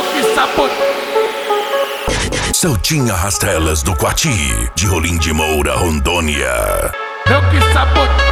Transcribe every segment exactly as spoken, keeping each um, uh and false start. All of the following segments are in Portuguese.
que sabotei. Celtinha Rastelas do Quati, de Rolim de Moura, Rondônia. Eu que sabotei.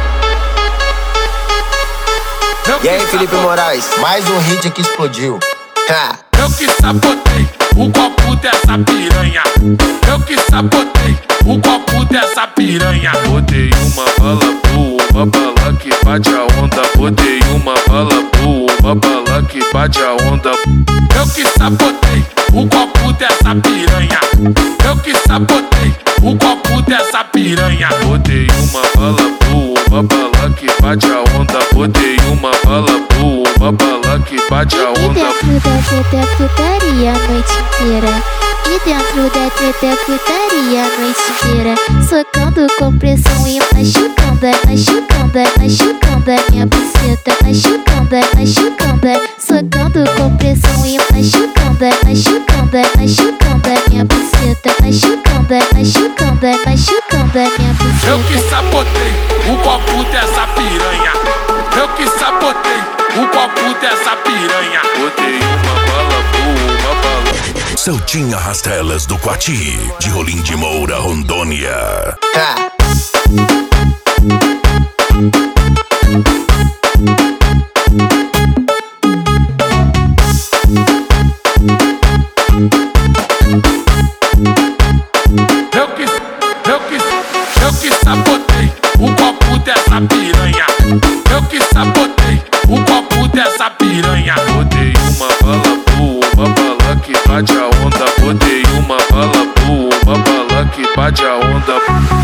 E aí, Felipe Moraes, mais um hit que explodiu. Ha. Eu que sabotei o copo dessa piranha. Eu que sabotei o copo dessa piranha. Botei uma bala boa, uma bala que bate a onda. Botei uma bala boa, uma bala que bate a onda. Eu que sabotei o copo dessa piranha. Eu que sabotei o copo dessa piranha. Botei uma bala boa, uma bala que bate a onda. Botei uma bala boa, uma bala que bate a onda. E dentro da treta é putaria a noite inteira. E dentro da treta é putaria a noite inteira. Socando com pressão e machucando, machucando, machucando a minha buceta. Machucando, machucando, socando com pressão e machucando, machucando, machucando a minha buceta. Machucando, machucando, machucando a minha buceta. Eu que sabotei o copo dessa piranha. Eu que sabotei o copo dessa piranha. Botei uma bala boa, uma bala. Celtinha Rastelas do Quati, de Rolim de Moura, Rondônia. Ha. Eu que, eu que, eu que sabotei o copo dessa piranha. Eu que sabotei o copo dessa piranha. Botei uma bala boa, uma bala que bate a onda. Botei uma bala boa, uma bala que bate a onda.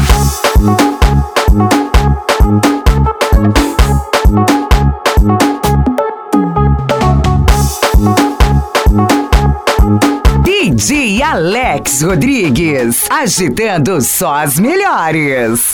D J Alex Rodrigues, agitando só as melhores.